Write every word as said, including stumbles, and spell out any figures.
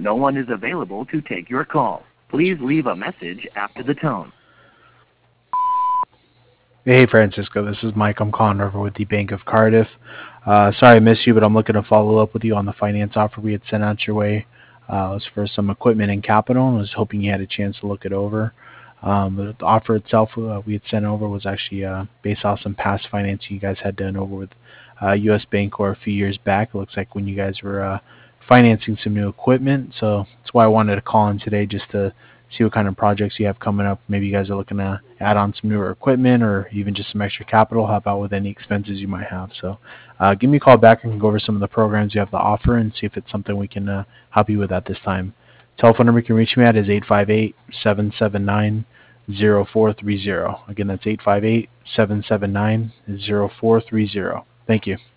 No one is available to take your call. Please leave a message after the tone. Hey Francisco, this is Mike. I'm calling over with the Bank of Cardiff. Uh, sorry I missed you, but I'm looking to follow up with you on the finance offer we had sent out your way. Uh, it was for some equipment and capital, and I was hoping you had a chance to look it over. Um, the the offer itself uh, we had sent over was actually uh, based off some past financing you guys had done over with uh, U S Bancorp a few years back. It looks like when you guys were uh, financing some new equipment, so that's why I wanted to call in today just to see what kind of projects you have coming up. Maybe you guys are looking to add on some newer equipment or even just some extra capital. How about with any expenses you might have? So uh, give me a call back and go over some of the programs you have to offer and see if it's something we can uh, help you with at this time. Telephone number you can reach me at is eight five eight, seven seven nine, zero four three zero. Again, that's eight five eight, seven seven nine, zero four three zero. Thank you.